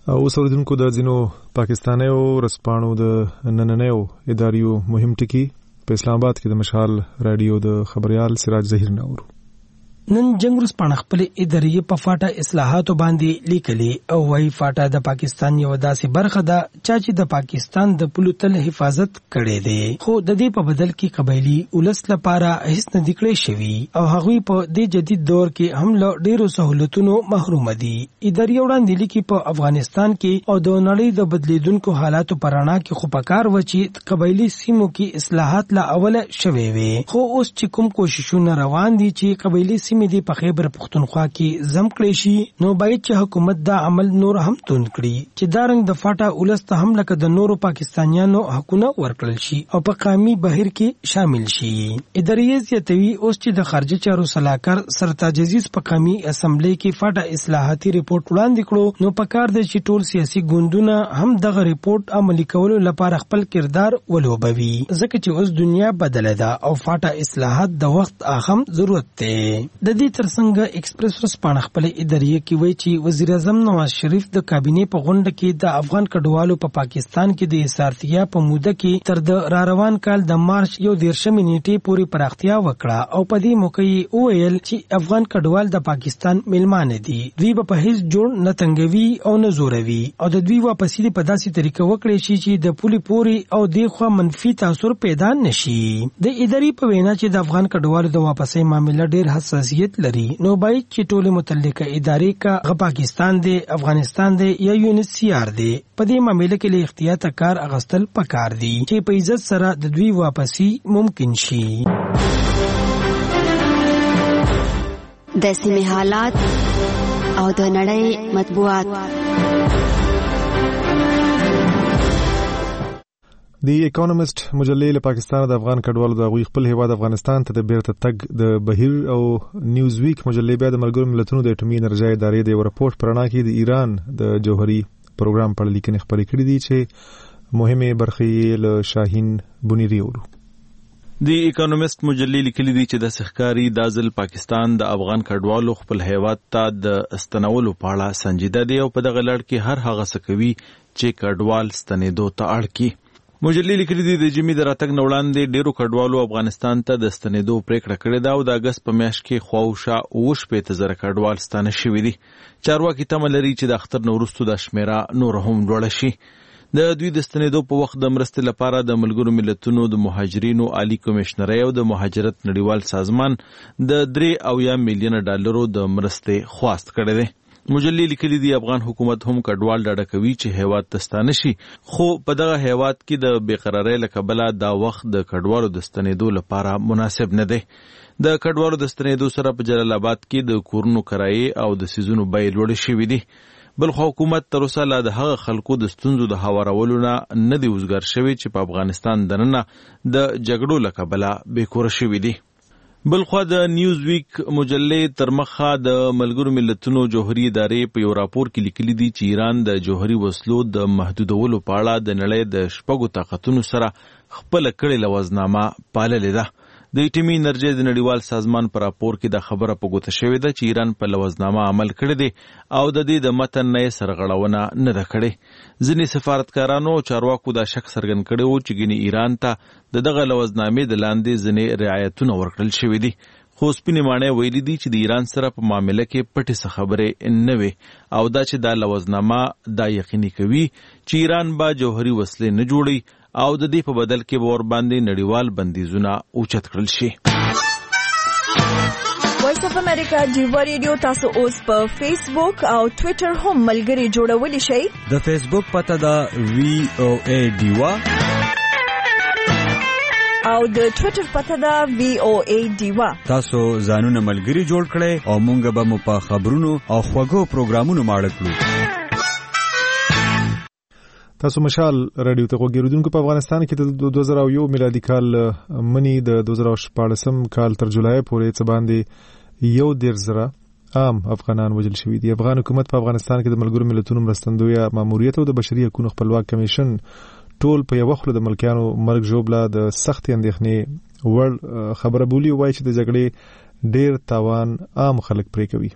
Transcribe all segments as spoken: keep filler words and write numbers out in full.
اوس اوریدونکو د ځینو پاکستانیو رسپانو د نننیو اداریو مهم ټکي په اسلام آباد کې د مشال رادیو د خبريال سراج ظهیر نورو. نن جنگ رسپانه خپل ادارې په فاټا اصلاحاتو باندې لیکلي او وايي فاټا د پاکستان یو داسې برخه ده چې د پاکستان د پولو تل حفاظت کړي دي، خو د دې په بدل کې قبایلی ولس لپاره هیڅ نه دی کړی شوی او هغوی په دې جدید دور کې هم له ډیرو سہولتونو محروم دي. ادارې وړاندې لیکي په افغانستان کې او د نړۍ د بدلیدونکو حالاتو پرانا کې خو پکار و چې قبایلی سیمو کې اصلاحات لا اوله شوي وي، خو اوس چې کوم کوششونه روان دي چې قبایلی سیمې دی په خیبر پختونخوا کې زم کړی شي، نو باید چې حکومت دا عمل نور هم توند کړي چې دا رنګ د فاټا ولس ته هم لکه د نورو پاکستانیانو حقونه ورکړل شي او په قومي بهیر کې شامل شي. ادارې زیاتوي اوس چې د خارجه چارو صلاحکار سرتاج عزیز په قومي اسمبلی کې فاټا اصلاحاتي ریپورت وړاندې کړو، نو پکار دی چې ټول سیاسي ګوندونه هم دغه ریپورت عملي کولو لپاره خپل کردار ولوبوي، ځکه چې اوس دنیا بدله ده او فاټا اصلاحات د وخت اهم ضرورت دی. د دې ترڅنګ ایکسپریس رسپانه خپل ادارې کې وایي چې وزیر اعظم نواز شریف د کابینې په غونډه کې د افغان کډوالو په پا پاکستان کې د اسارتیا په موده کې تر د را روان کال د مارچ یو دیرشمې نیټې پورې پراختیا وکړه او په دې موقع یې وویل چې افغان کډوال د پاکستان میلمانه دي، دوی به په هیڅ جوړ نه تنګوي او نه زوروي او د دوی واپسې په داسې طریقه وکړي شي چې د پولي پورې او د خوا منفي تاثیر پیدا نشي. د ادارې په وینا چې د افغان کډوالو د واپسې معاملې ډېر حساسیت لري، نو باید چې ټول متعلقه ادارې کا غ پاکستان دی، افغانستان دی یا یونس سی آر دی په دې معاملې کې له احتیاط کار اغستل پکار دي چې په عزت سره د دوی واپسی ممکن شي. د سیمې حالات او د نړۍ مطبوعات. دی اکونومست مجلې له پاکستان د افغان کډوالو د غوي خپل هیواد افغانستان ته د بیرته تګ د بهیر او نیوز ویک مجلې بیا د ملګرو ملتونو د اټومي انرژي ادارې د یو راپورټ پرانا کې د ایران د جوهري پروګرام په اړه لیکنې خبرې کړې دي چې مهمه برخې له شاهین بنيري ورو. دی اکونومست مجلې لیکلي دي چې د سحکاري دازل پاکستان د افغان کډوالو خپل هیواد ته د استنولو په اړه سنجیده دی او په دغه لړ کې هر هغه څه کوي چې کډوال ستنېدو ته اړ کړي. مجلې لیکلي دي د جمی د راتګ نه وړاندې ډیرو کډوالو افغانستان ته د ستنېدو پریکړه کړې ده او د اګست په میاشت کې خواوشا اوه شپېته زره کډوال ستانه شوي دي. چارواکي تمه لري چې د اختر نه وروسته دا شمیره نور هم لوړه شي. د دوی د ستنېدو په وخت د مرستې لپاره د ملګرو ملتونو د مهاجرینو عالی کمشنرۍ او د مهاجرت نړیوال سازمان د درې اویا میلیونه ډالرو د مرستې خواست کړی دی. مجلې لیکلي دي افغان حکومت هم کډوال ډاډه کوي چې هیواد ته ستانه شي، خو په دغه هیواد کې د بېقرارۍ له کبله دا وخت د کډوالو د ستنېدو لپاره مناسب نه دی. د کډوالو د ستنېدو سره په جلال آباد کې د کورونو کرایې او د سیزونو بیې لوړې شوي دي. بلخو حکومت تر اوسه لا د هغه خلکو د ستونزو د هوارولو نه نه دی وزګار شوی چې په افغانستان دننه د جګړو له کبله بېکوره شوي دي. بلخو د نیوز ویک مجلې تر مخه د ملګرو ملتونو جوهري ادارې په یو راپور کې لیکلي دي چې ایران د جوهري وسلو د محدودولو په اړه د نړۍ د شپږو طاقتونو سره خپله کړې لوزنامه پاللې ده. د اټومي انرژي د نړیوال سازمان په راپور کې دا خبره په ګوته شوې ده چې ایران په لوزنامه عمل کړی دی او د دې د متن نه یې سرغړونه نه ده کړې. ځینې سفارتکارانو او چارواکو دا شک څرګند کړی و چې ګینې ایران ته د دغه لوزنامې د لاندې ځینې رعایتونه ورکړل شوي دي، خو سپینې ماڼۍ ویلي دي چې د ایران سره په معامله کې پټې څه خبرې نه وي او دا چې دا لوزنامه دا یقیني کوي چې ایران به جوهري وسلې نه جوړي او د دې په بدل کې به ور باندې نړیوال بندیزونه اوچت کړل شي. وایس اف امریکا ډیوا ریډیو تاسو اوس په فیسبوک او ټوئیټر هم ملګري جوړولی شئ. د فیسبوک پته ده وی او ای ډیوا او د ټوئیټر پته ده وی او ای ډیوا. تاسو ځانونه ملګري جوړ کړئ او مونږ به مو په خبرونو او خوږو پروګرامونو ماړه کړو. تاسو مشال رادیو ته وګورئ. په افغانستان کې د دوه زره یو میلادي کال منی د دوه زره شپاړسم کال تر جولای پورې څه باندې یو ډیر زره عام افغانان وژل شوي دي. افغان حکومت په افغانستان کې د ملګرو ملتونو مرستندویه ماموریت او د بشري حقوقو خپلواک کمیشن ټول په یو خله د ملکیانو مرګ ژوبله د سخت اندېښنې ور خبره بولی وایي چې د جګړې ډیر تاوان عام خلک پرې کوي.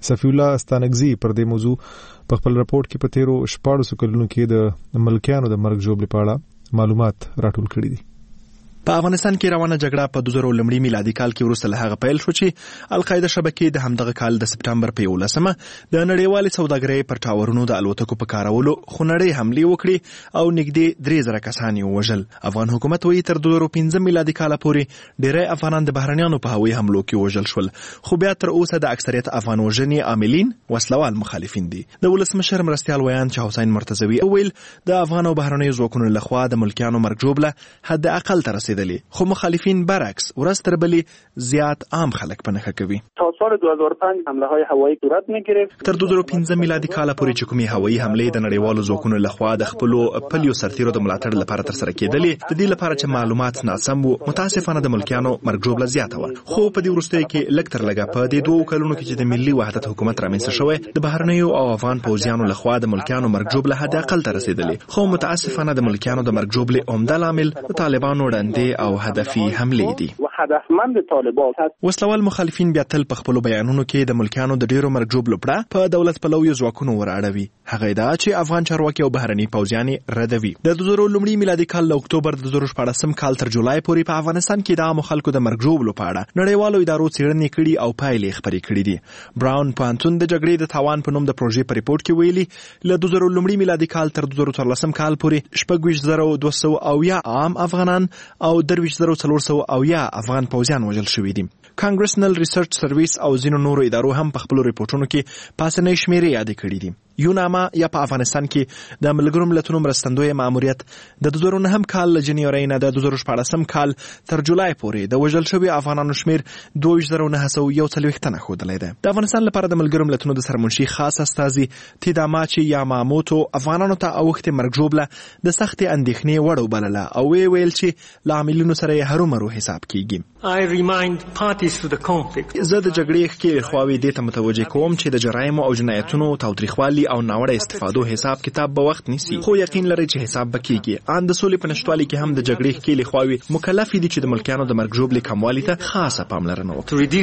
صفی الله ستانګزی پر دې موضوع په خپل راپورټ کې په تیرو شپږ کلونو کې د ملکیانو د مرګ ژوبلې په اړه معلومات راټول کړي دي. په افغانستان کې روانه جګړه په دوه زره لومړي میلادي کال کې وروسته له هغه پیل شو چې القاعده شبکې د همدغه کال د سپټمبر په یولسمه د نړیوالې سوداګرۍ پر ټاورونو د الوتکو په کارولو خونړۍ حملې وکړې او نږدې درې زره کسان یې ووژل. افغان حکومت وایي تر دوه زره پنځه میلادي کال پورې ډېری افغانان د بهرنیانو په هوایي حملو کې وژل شول، خو بیا تر اوسه د اکثریت افغان وژنې عاملین وسلوال مخالفین دي. د ولسمشر مرستیال ویان چې حسین مرتضوي ویل د افغان او بهرنیو ځواکونو لخوا د ملکیانو مرګ ژوبله حد اقل ته رسیدلې، خو مخالفین برعکس ورځ تر بلې زیات عام خلک په نښه کوي. تا سال دو هزار و پنج حمله های هوایی صورت می‌گرفت. تر دوه زره پنځه میلادي کال پورې چې کومې هوایي حملې د نړیوالو ځواکونو لخوا د خپلو پلیو سرتیرو د ملاتړ لپاره تر سره کېدلې، د دې لپاره چې معلومات ناسم وو، متاسفانه د ملکیانو مرګ ژوبله زیاته وه. خو په دې وروستیو کې لږ تر لږه په دې دوو کلونو کې چې د ملي وحدت حکومت رامنځته شوی، د بهرنیو او افغان پوځیانو لخوا د ملکیانو مرګ ژوبله حد اقل ته رسیدلې، خو متاسفانه د ملکیانو د مرګ ژوبلې عمده لامل د طالبانو وړاندې او هدفي حملې دي. هدفمند طالبان وسلوال مخالفین بیا تل په خپلو بیانونو کې د ملکیانو د ډیرو مرګ ژوبلو پړه په دولت پلویو ځواکونو وراړوي. هغه ادعا چې افغان چارواکي او بهرني پوځیان ردوي. د دوه زره لومړي میلادي کال له اکتوبر د دوه زره شپاړسم کال تر جولای پورې په افغانستان کې د عامو خلکو د مرګ ژوبلو په اړه نړیوالو ادارو څېړنې کړي او پایلې خپرې کړي دي. براون پوهنتون د جګړې د تاوان په نوم د پروژې په ریپورت کې ویلي له دوه زره لومړي میلادي کال تر دوه زره څوارلسم کال پورې شپږ ویشت زره دوه سوه اویا عام افغانان او درویشت زره څلور سوه اویا افغان پوځیان وژل شوي دي. کانګرسنل ریسرچ سرویس او ځینو نورو ادارو هم په خپلو ریپورټونو کې پاسنۍ شمیرې یادې کړي دي. یوناما یا په افغانستان کې د ملګرو ملتونو مرستندوی ماموریت د دوه زره نهم کال له جنورۍ نه د دوه زره شپاړسم کال تر جولای پورې د وژل شوي افغانانو شمیر دوه ویشت زره نهه سوه یو څلوېښت تنه ښودلی دی. د افغانستان لپاره د ملګرو ملتونو د سرمنشي خاص استازي تیداماچی یاماموتو افغانانو ته اوښتې مرګ ژوبله د سختې اندېښنې وړ وبلله او ویې ویل چې له عاملینو سره یې هرومرو حساب کیږي. زه د جګړې ښکېلې خواوې دې ته متوجه کوم چې د جرایمو او جنایتونو تاوتریخوالي او ناوړه استفادو حساب کتاب به وخت نیسي، خو یقین لري چې حساب به کیږي. ان د سولې په نشتوالي کې هم د جګړې ښکېلې خواوې مکلفې دي چې د ملکیانو د مرګ ژوبلې کموالي ته خاصه پاملرنه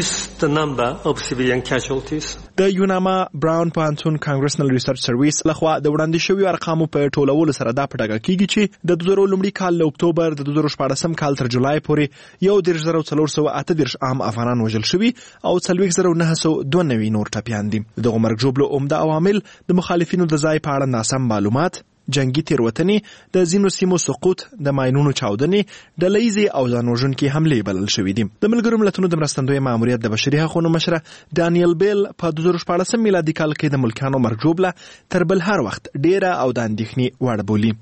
وکړي. د یوناما براون پوهنتون کانګرسنل ریسرچ سرویس لخوا د وړاندې شویو ارقامو په ټولولو سره دا په ډاګه کیږي چې د دوه زره لومړي کال له اکتوبر د دوه زره شپاړسم کال تر جولای پورې یو دېرش زره څلور سوه اته دېرش عام افغانان وژل شوي او څلوېښت زره نهه سوه دوه نوي نور ټپیان دي. دغو مرګ ژوبلو عمده عوامل د مخالفینو د ځای په اړه ناسم معلومات، جنگي تیروتنې، د ځینو سیمو سقوط، د ماینونو چاودنې، ډلهییزې او ځان وژونکې حملې بلل شوي دي. د ملګرو ملتونو د مرستندوی ماموریت د بشري حقونو مشره دانیل بیل په دوه زره شپاړسم میلادي کال کې د ملکیانو مرګ ژوبله تر بل هر وخت ډیره او د اندېښنې وړ بولي.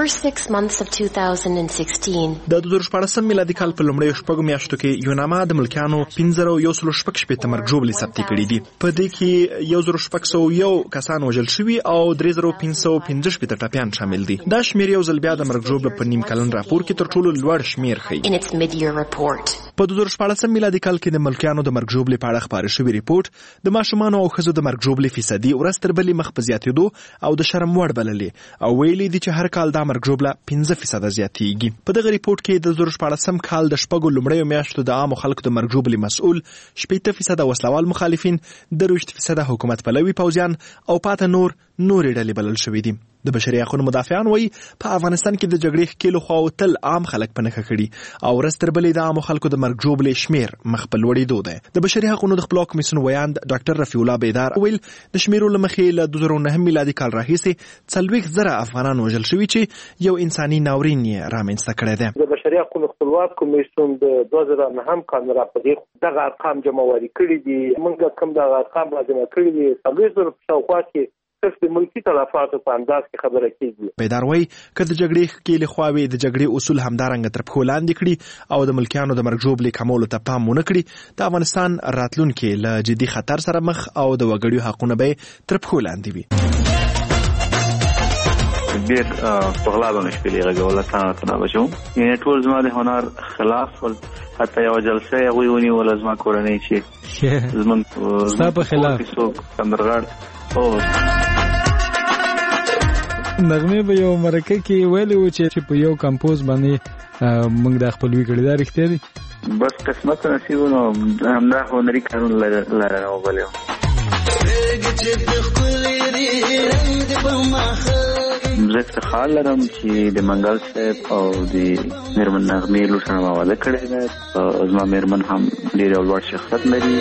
د دوه زره شپاړسم میلادي کال په لومړیو شپږو میاشتو کې یوناما د ملکیانو پنځه زره یو سلو شپږ شپېته مرګ ژوبلې ثبتې کړي دي. په دې کې یو زره شپږ سوه یو کسان وژل شوي او درې زره پنځه سوه پنځه شپېته ټپیان شامل دي. دا شمیر یو ځل بیا د مرګ ژوبله په نیم کلن راپور کې تر ټولو لوړ شمیر ښیي. په دوه زره شپاړسم میلادي کال کې د ملکیانو د مرګ ژوبلې په اړه خپاره شوی ریپورټ د ماشومانو او ښځو د مرګ ژوبلې فیصدي ورځ تر بلې مخ په زیاتېدو او د شرم وړ بللې او ویلي دي چې هر کال دا مرګ ژوبله پنځه فیصده زیاتېږي. په دغه ریپورټ کې د دوه زره شپاړسم کال د شپږو لومړیو میاشتو د عامو خلکو د مرګ ژوبلې مسؤل شپېته فیصده وسلوال مخالفین، درویشت فیصده حکومت پلوي پوځیان او پاته نور نورې ډلې بلل شوي دي. د بشري حقونو مدافعان وایي په افغانستان کې د جګړې ښکېلو خواو تل عام خلک په نښه کړي او ورځ تر بلې د عامو خلکو د مرګ ژوبلې شمیر مخ په لوړېدو دی. د بشري حقونو د خپلواک کمیسیون ویاند ډاکټر رفیع الله بیدار ویل د شمیرو له مخې له دوه زره نهم میلادي کال راهیسې څلوېښت زره افغانان وژل شوي چې یو انساني ناورین یې رامنځته کړی دی. د بشري حقونو خپلواک کمیسیون د دوه زره نهم کال نه راپدې دغه ارقام جمعواري کړي دي. موږ کوم دغه ارقام را جمع کړي دي څلوېښت زره په شاوخوا کې د ملکی تلفاتو په انداز کې خبره کیږي. بیدار وایي که د جګړې ښکېلې خواوې د جګړې اصول همدارنګه تر پښو لاندې کړي او د ملکیانو د مرګ ژوبلې کمولو ته پام ونه کړي، د افغانستان راتلونکې له جدي خطر سره مخ او د وګړیو حقونه به تر پښو لاندې وي. ډېر په غلا باندې شپېلې غږوله تنه بچو، یعنې ټول زما د هنر خلاف ول، حتی یوه جلسه یې هغوی ونیوله زما کورنۍ چې زموږ ستا په خلاف څوک سندرغاړ او نغمې به یو مرکه کې ویلي و چې په یو کمپوز باندې موږ د خپلوي کړي. دا رښتیا دي؟ بس قسمت نصیب نو همدا هنري کارونه لرنه وبلې زه خیال لرم چې د منګل صاحب او د میرمن نغمې لوټنه مواده کړې ده. زما میرمن هم ډېر یو لوړ شخصیت لري.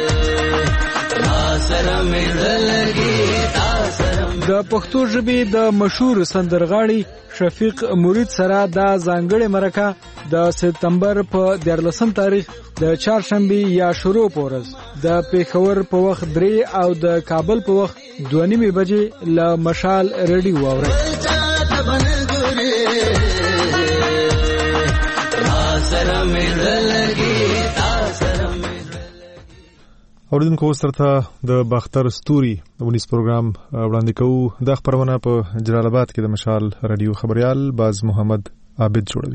د پښتو ژبې د مشهور سندرغاړي شفیق مرید سره دا ځانګړې مرکه د سپتمبر په دیارلسم تاریخ د چهارشنبه یا شروع پورز د پیښور په وخت درې او د کابل په وخت دوه نیمې بجې له مشال ریډیو واوري. اوریدونکو سره د باختر ستوري ونیس پروګرام وړاندې کوو. د خبرونه په جلال آباد کې د مشال رادیو خبريال باز محمد عابد جوړوي.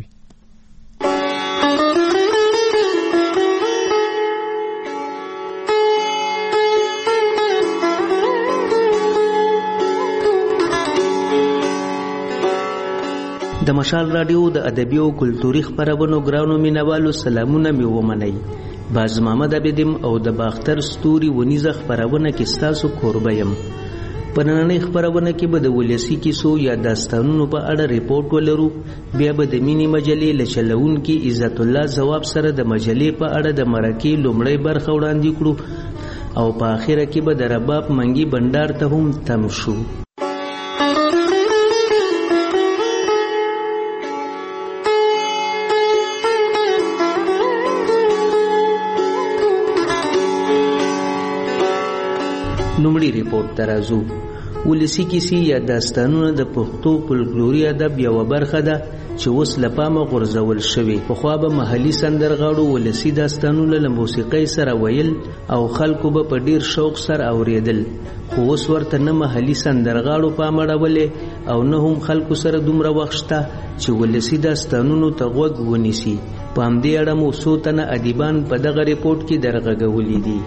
د مشال رادیو د ادبي او کلتوري خبرونو ګرانو مینوالو سلامونه مې ومنئ. باز محمد عابدم او د باختر ستوري ونیزه خبرونه کې ستاسو کوربه یم. په نننۍ خبرونه کې به د ولسی کیسو یا داستانونو په اړه ریپورت ولرو. بیا به د مینی مجلې له چلوونکي عزت الله ځواب سره د مجلې په اړه د مرکې لومړی برخه وړاندې کړو او په اخره کې به د رباب منګي بندر ته هم تم شو. نومړي ریپورت ترازو ولسی کیسې یا داستانونه د پښتو فولکلوري ادب یو برخه ده چې اوس له پامه غورځول شوی. پخوا به محلي سندرغاړو ولسی داستانونه له موسیقۍ سره ویل او خلکو به په ډیر شوق سره اوریدل، خو اوس ورته نه محلي سندرغاړو پام اړولې او نه هم خلکو سره دومره وخت شته چې ولسی داستانونو ته غوږ ونیسي. په همدې اړه مو څو تنه ادیبان په دغه ریپورت کې درغږولي دي.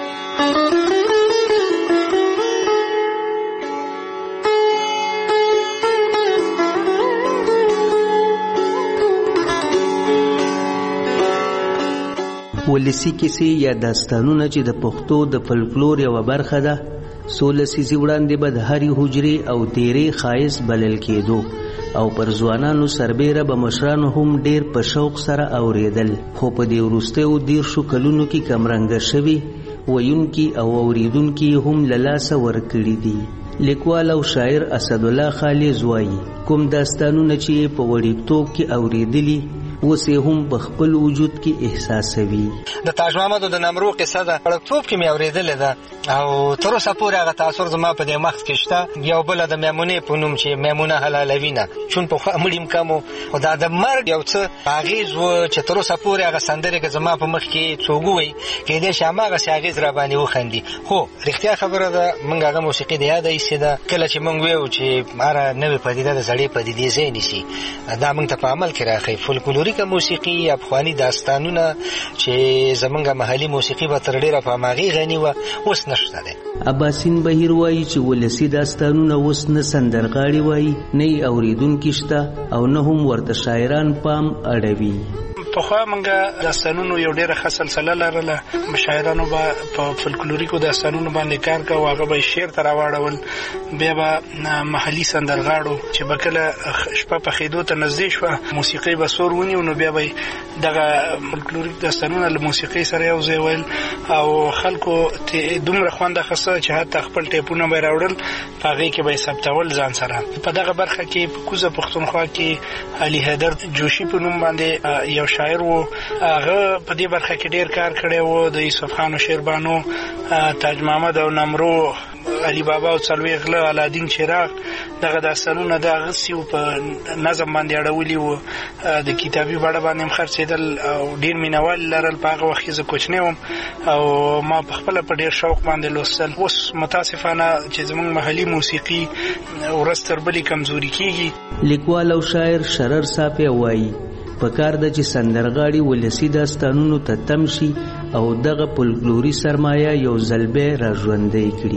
ولسی کیسې یا داستانونه چې د پښتو د فولکلور یو برخه ده، سولسیزي وړاندې به د هرې حجرې او تیرې خایس بلل کېدو او پر ځوانانو سربیره به مشرانو هم ډیر په شوق سره اوریدل. خو په دې وروستیو دیرشو کلونو کې کمرنګه شوي ویونکي او اوریدونکي هم له لاسه ورکړي دي. لیکوال او شاعر اسدالله خالص وایي کوم داستانونه چې په وړیتوب کې اوریدلي وسه هم په خپل وجود کې احساسوي. د تاج محمد او د نمرو قصه ده وړتوب کې مې اوریدلې ده او تر اوسه پورې هغه تاثر زما په دې مخ کې شته. یو بل د میمونې په نوم چې میمونه حلالوینه چون په مړیم کمو خدا د مرګ یو څه اغیز و چې تر اوسه پورې هغه سندره کې زما په مخ کې څوګوي کې دې شامه غسه اغیز را باندې وخندي. خو رښتیا خبره ده موږ هغه موسیقي دی یاد ایسي ده کله چې موږ ویو چې ماره نوې پدیده د زړې پدیدې زین شي دا موږ ته په عمل کې راخی. فولکلوري موسیقي افغاني داستانونه چې زمونږ محلي موسیقي به تر ډیره په ماغي غني و اوس نشته ده. عباسین بهیر وایي چې ولسی داستانونه اوس نه سندرغاړي وایي نه اوریدونکي شته او نه هم ورته شاعران پام اړوي. پخوا منګه داستانونو یو ډیره ښه سلسله لرله، شاعرانو به په فولکلوریکو داستانونو باندې کار کوي، هغه به شعر ته راوړول، بیا به محلي سندرغاړو چې به کله شپه په خېدو ته نږدې شوه موسیقي به سور ونیو نو بیا به دغه فولکلوریک داستانونه له موسیقۍ سره یو ځای ویل او خلکو دومره خوند اخیسته چې حتی خپل ټیپونه به یې راوړل په هغې کې به یې ثبتول ځان سره. په دغه برخه کې په کوزه پښتونخوا کې علي حیدر جوشي په نوم باندې یو شاعر و، هغه په دې برخه کې ډیر کار کړی و. د یوسف خان او شیربانو، تاج محمد او نمرو، علی بابا او څلوي غله، الادین چراغ، دغه داستانونه د هغه سیو په نظم باندې اړولي وو. د کتابي بڼه باندې هم خرڅېدل او ډیر مینوال لرل. په هغه وخت کې زه کوچنی وم او ما په خپله په ډیر شوق باندې لوستل. اوس متاسفانه چې زموږ محلي موسیقي ورځ تر بلې کمزوري کېږي. لیکوال او شاعر شرر صافی وایي پکار د چې سندرغاړي ولسی داستانونو ته تم شي او دغه فولکلوري سرمایه یو ځل به را ژوندۍ کړي.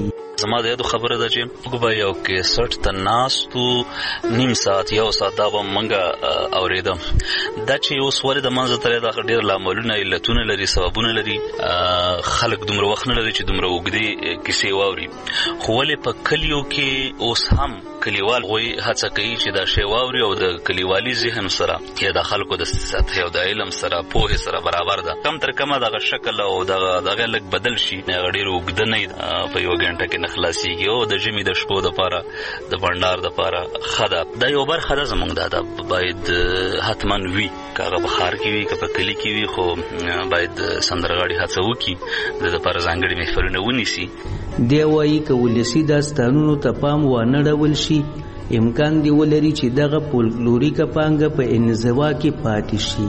زما د یادو خبره ده چې به یو کیسټ ته ناستو نیم ساعت یو ساعت دا به موږ اورېدم. دا چې اوس ولې د منځه تللی دا ډېر لاملونه علتونه لري، سببونه لري. خلک دومره وخت نه لري چې دومره اوږدې کیسې واوري. خو ولې په کلیو کې اوس هم کلیوال غوی هڅه کوي چې دا شی واوري او د کلیوالي ذهن سره یا د خلکو د سطح او د علم سره پوهې سره برابر ده. کم تر کمه دغه شکل او دغه لږ بدل شي، هغه ډېر اوږده نه په یوه ګنټه کې نه خلاصېږي. او د ژمي د شپو دپاره د بنډار دپاره ښه ده. دا یو برخه ده زموږ دا ده باید حتما وي، که هغه په ښار کې وي که په کلي کې وي، خو باید سندرغاړي هڅه وکړي د دپاره ځانګړي محفلونه ونیسي. دی وایي که ولسي داستانونو ته پام وانه ډول شي، امکان دی ولري چې دغه فولکلوریکه پانګه په انزوا کې پاتې شي.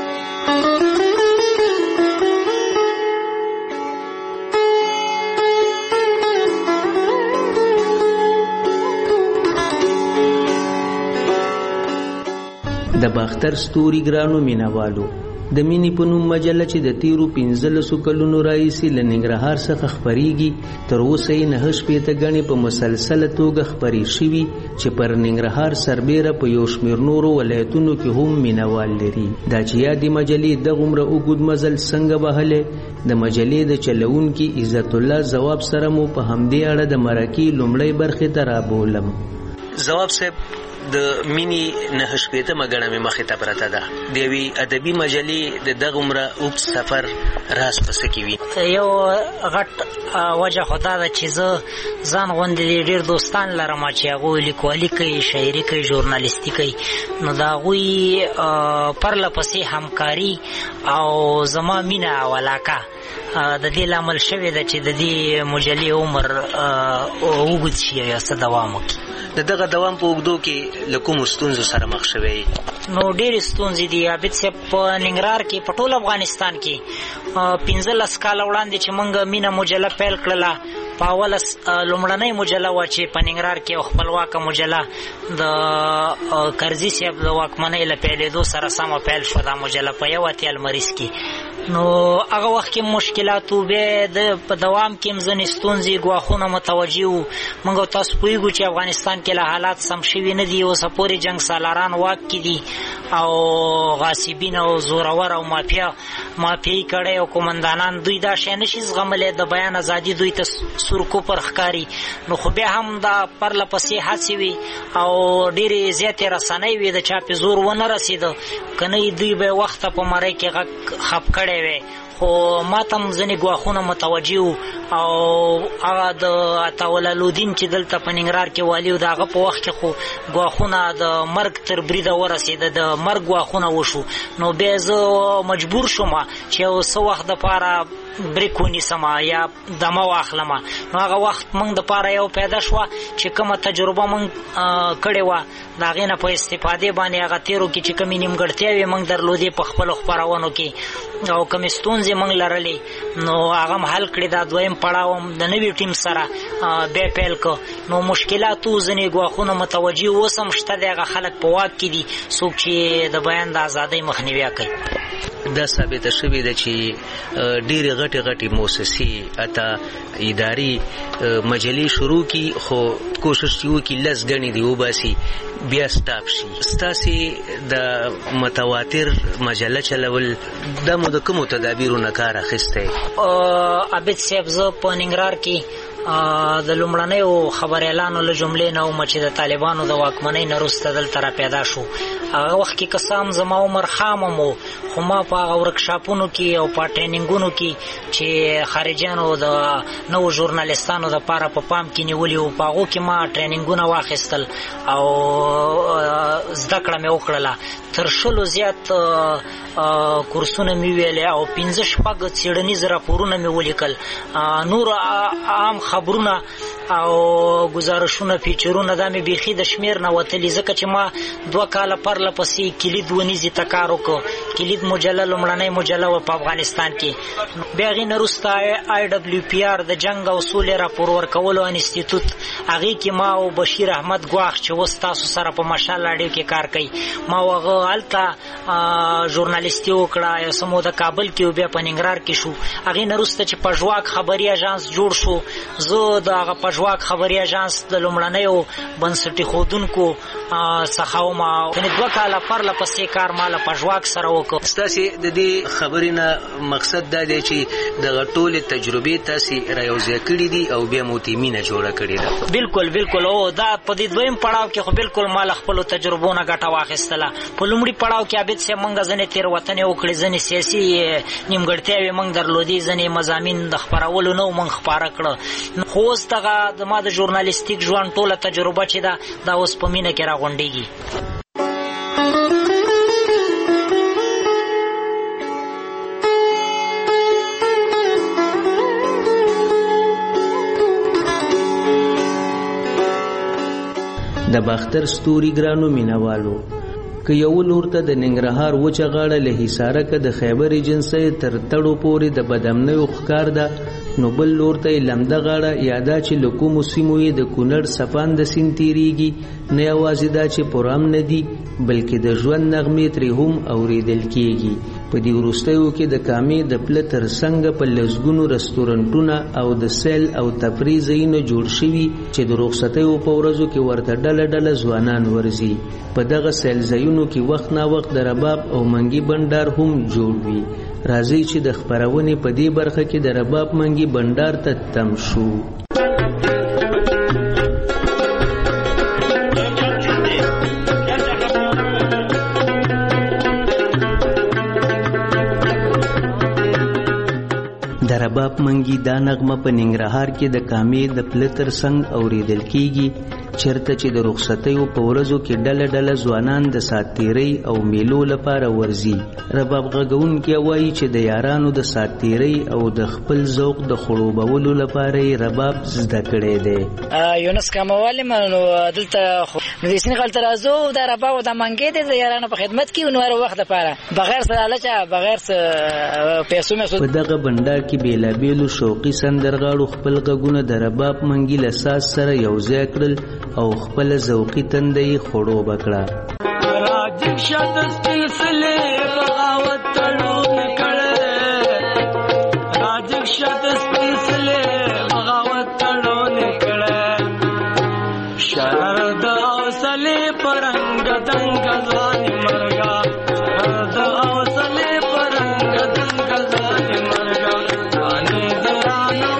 د باختر ستوري ګرانو مینوالو، د مینې په نوم مجله چې د تیرو پنځلسو کلونو راهیسې له ننګرهار څخه خپریږي، تر اوسه یې نهه شپېته ګڼې په مسلسله توګه خپرې شوي چې پر ننګرهار سربیره په یو شمېر نورو ولایتونو کې هم مینوال لري. دا چې یادې مجلې دغومره اوږد مزل څنګه وهلی، د مجلې د چلوونکي عزت الله ځواب سره مو په همدې اړه د مرکې لومړۍ برخې ته رابولم. ځواب صاحب، د مینی نه شپېتمه ګڼه مې مخې ته پرته ده. د یوې ادبي مجلې د دغومره اوږد سفر راز په څه کې وي؟ یو غټ وجه خو دا ده چې زه ځان غوندې ډېر دوستان لرم چې هغوی لیکوالي کوي، شاعري کوي، ژورنالیستي کوي. نو د هغوی پرله پسې همکاري او زما مینه او علاقه د دې لامل شوې ده چې د دې مجلې عمر اوږد شي یا څه دوام وکړي. د دغه دوام په اوږدو کې له کومو ستونزو سره مخ شوی؟ نو ډېرې ستونزې دي عابد صاحب. په ننګرهار کې په ټول افغانستان کې پنځلس کاله وړاندې چې موږ مینه مجله پیل کړله، په اوله لومړنۍ مجله وه چې په ننګرهار کې یو خپلواکه مجله د کرزي صاحب د واکمنۍ له پیلېدو سره سمه پیل شوه دا مجله په یو اتیا لمریز کې. نو هغه وخت کې مشکلات وو، بیا د په دوام کې هم ځینې ستونزې ګواښونه متوجه وو. موږ او تاسو پوهېږو چې افغانستان کې له حالات سم شوي نه دي. اوسه پورې جنګ سالاران واک کې دي او غاصبین او زورور او مافیا مافیایي کړی او قومندانان دوی دا شی نشي زغملی، د بیان ازادي دوی ته سورکو پر ښکاري. نو خو بیا هم دا پرله پسې هڅې وي او ډېرې زیاتې رسنۍ وي، د چا پې زور ونه رسېده، که نه دوی به وخته په مرۍ کې غږ خپ کړی وی. خو ما ته هم ځینې ګواښونه متوجه وو او هغه د عطاولالدین چې دلته په ننګرهار کې والي و د هغه په وخت کې خو ګواښونه د مرګ تر بریده ورسېده، د مرګ ګواښونه وشو. نو بیا زه مجبور شوم چې یو څه وخت دپاره بریک ونیسم یا دمه واخلم. نو هغه وخت موږ دپاره یو پیدا شوه چې کومه تجربه موږ کړې وه د هغې نه په استفادې باندې هغه تېرو کې چې کومې نیمګړتیاوې موږ درلودې په خپلو خپرونو کې او کومې ستونزې موږ لرلې نو هغه هم حل کړې. دا دویم پړاو هم د نوي ټیم سره بیا پیل کړ. نو مشکلاتو ځینې ګواښونه متوجه اوس هم شته دی، هغه خلک په واک کې دي څوک چې د بیان د ازادۍ مخنیوی کوي. دا ثابته شوې ده چې ډېرې غټې غټې مؤسسې اته اداري مجلې شروع کړي، خو کوشش یې وکړي لس ګڼې دې وباسي بیا سټاپ شي. ستاسې د متواتر مجله چلول دا مو د کومو تدابیرو نه کار اخیستی؟ عابد صاحب، زه په ننګرهار کې د لومړنیو خبریالانو له جملې نه وم چې د طالبانو د واکمنۍ نه وروسته دلته را پیدا شو. هغه وخت کې که څه هم زما عمر خام هم و، خو ما په هغه ورکشاپونو کې او په ټریننګونو کې چې خارجیانو د نوو ژورنالستانو دپاره په پام کې نیولي وو، په هغو کې ما ټریننګونه واخیستل او زده کړه مې وکړله. تر شلو زیات کورسونه مې ویلې او پنځه شپږ څېړنیز راپورونه مې ولیکل. نور عام خبرونه او گزارشونه فیچرونه دا مې بیخي د شمیر نه وتلي، ځکه چې ما دوه کاله پرله پسې کلید ونیزي ته کار وکړ. کلید مجله لومړنۍ مجله وه په افغانستان کې. بیا غي نرسته آی ډبلیو پی آر د جنگ او سولې راپور ورکولو انسټیټیوټ هغه کې ما او بشیر احمد ګواخ چې وس تاسو سره په ماشال اړیو کې کار کوي ما وغه الته ژورنالیستي وکړه یا سمو د کابل کې بیا په ننګرهار کې شو هغه نرسته چې پژواک خبري اژانس جوړ شو زه د هغه پژواک خبري اژانس د لومړنیو بنسټي خودونکو څخه ما کنه دوه کاله پر لپسې کار مال پژواک سره وکړ. تاسو د دې خبرې نه مقصد دا دی چې د ټولې تجربې تاسو رايوځای کړې دي او بیا مو تیمینه جوړه کړې ده. بالکل بالکل او دا په دې دویم پړاو کې خو بالکل مال خپل تجربو نه ګټه واخیستله. په لومړي پړاو کې عابد سه مونږ ځنې تیر وطن وکړې ځنې سیاسي نیمګړتیاوې مونږ درلودي ځنې مضامین د خبرولو نو مونږ خبره کړه. خو اوس دغه د ما د ژورنالیستیک ژوند ټوله تجربه چې دا دا اوس په مینه کې راغونډېږي. د باختر ستوري ګرانو مینوالو که یو لور ته د ننګرهار وچه غاړه له حصاره که د خیبر ایجنسۍ تر تړو پورې د بدامنیو ښکار ده نو بل لور ته یې لمده غاړه یا دا چې له کومو سیمو یې د کونړ سپان د سیند تېرېږي نه یوازې دا چې پرام نه دي بلکې د ژوند نغمې ترې هم اورېدل کېږي. په دې وروستیو کې د کامې د پله تر څنګه په لسګونو رستورانټونه او د سیل او تفریح ځایونه جوړ شوي چې د رخصتیو په ورځو کې ورته ډله ډله ځوانان ورځي. په دغه سیل ځایونو کې وخت نا وخت د رباب او منګي بنډار هم جوړ وي. راځئ چې د خپرونې په دې برخه کې د رباب منګي بنډار ته تم شو. د رباب منګي دا نغمه په ننګرهار کې د کامې د پله تر څنګ اورېدل کېږي چېرته چې د رخصتیو په ورځو کې ډله ډله ځوانان د سات تېرۍ او میلو لپاره ورځي. رباب غږونکی وایي چې د یارانو د سات تېرۍ او د خپل ذوق د خړوبولو لپاره یې رباب زده کړی دی. یونس کاموالې نو دلته نو د سین غلط راځو د رباب د منګي د یارانو په خدمت کې نو هر وخت لپاره بغیر سره لچا بغیر پیسو مې په دغه بنډار کې بیلابیلو شوقي سندرغاړو خپل غږونه د رباب منګي له ساز سره یوځای کړل او خپل ذوقي تنده یې خړوب کړه. راجب شد سلسله بغاوت تړون کړه راجب شد سلسله بغاوت تړون کړه شرر د اوسلې پرنګ دنګ ځان مرګا شرر د اوسلې پرنګ دنګ ځان مرګا ځانې درانو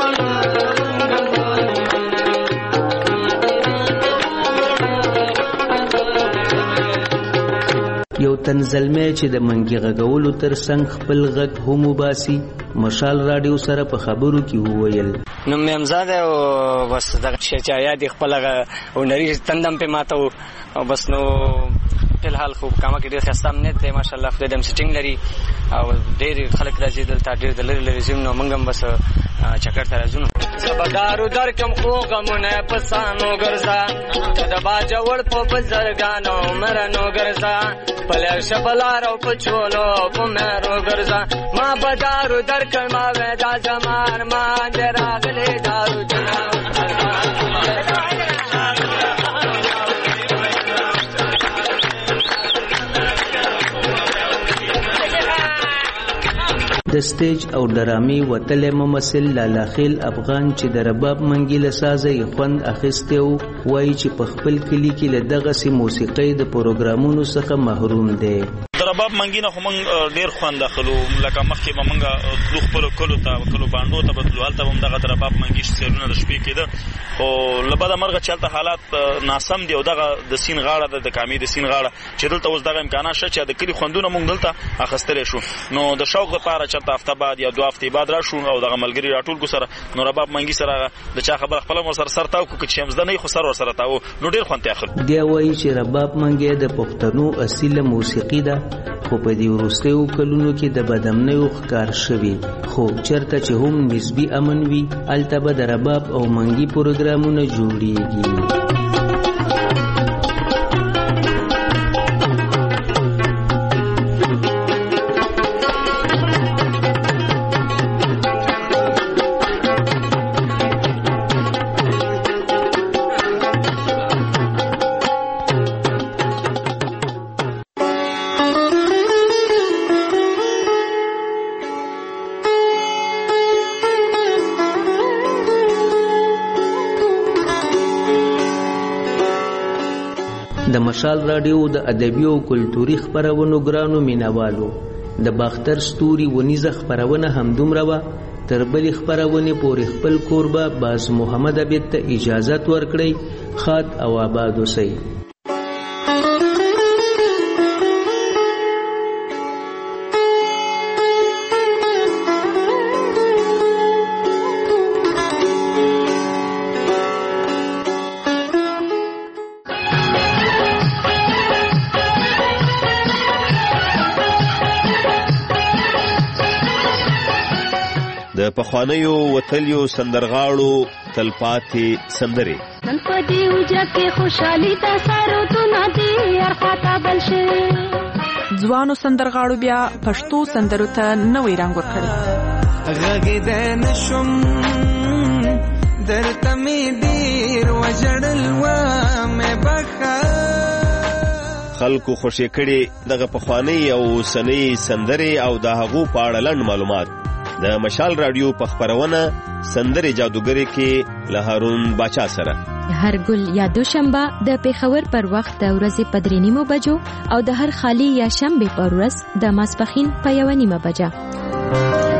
یو تنزلمه چې د منګي غږولو تر څنګ خپل غږ هم وباسي مشال رادیو سره په خبرو کې وویل. نو مېمزاده او بس دغه چې یاد خپل او نری تندم په ماته او بس نو فلحال خو کما کې ډېر خستام نه ته ماشاءالله فریډم سټینګ لري او ډېر خلک راځي دلته ډېر د لری لری زم نو موږ هم بس چکر ته راځو. زبدارو در کم خو غمونه پسانو ګرځا د باجا وړ په بزرګانو مرنو ګرځا پلر شبلار او پچولو په مېرو ګرځا ما بدارو در کما ودا زمان ما دراغله دارو جنا د سټیج او ډرامې وتلی ممثل لالا خیل افغان چې د رباب منګي له سازه یې خوند اخیستی و وایي چې په خپل کلي کې له دغسې موسیقۍ د پروګرامونو څخه محروم دی. د رباب منګي نه خو موږ ډېر خوند اخلو لکه مخکې به موږ تلو خپلو کلو ته کلو بانډو ته به تلو هلته به هم دغه د رباب منګي سیلونه د شپې کېده خو له بده مرغه چې هلته حالات ناسم دي او دغه د سیند غاړه ده د کامې د سیند غاړه چې دلته اوس دغه امکانات شته چې د کلي خوندونه موږ دلته اخیستلی شو نو د شوق لپاره چېرته هفته بعد یا دوه هفتې بعد راشو او دغه ملګري راټول کړو سره نو رباب منګي سره د چا خبره خپله م ورسره سر تاو کړو که چې هم زده نه وي خو سر ورسره تاوو نو ډېر خوند ترې اخلو. دی وایي چې رباب منګي د پښتنو اصیله موسیقي ده خو په دې وروستیو کلونو کې د بدامنیو ښکار شوي خو چېرته چې هم نسبي امن وي هلته به د رباب او منګي پروګرامونه جوړیږي. د مشال رادیو د ادبي او کلتوري خپرونو ګرانو مینوالو، د باختر ستوري ونیزه خپرونه همدومره وه. تر بلې خپرونې پورې خپل کوربه باز محمد عبید ته اجازت ورکړئ. ښاد او آباد اوسئ. د پخوانیو وتلیو سندرغاړو تلپاتې سندرې نن په دې وجه کې خوشحالي د سرودونه دي ارخاته بل شي. ځوانو سندرغاړو بیا پښتو سندرو ته نوې رنګ ورکړی. غږېدی نشم درته مې ډېر وژړل ومې بخښه. خلکو خوشې کړي دغه پخوانۍ او اوسنۍ سندرې او د هغو په اړه لنډ معلومات د مشال رادیو په خپرونه سندرې جادوګرې کې له هارون باچا سره. هر ګل یا دوشنبه د پیښور پر وخت د ورځې په درې نیمو بجو او د هر خالی یا شنبه پر ورځ د ماسپښین په یوه نیمه بجه.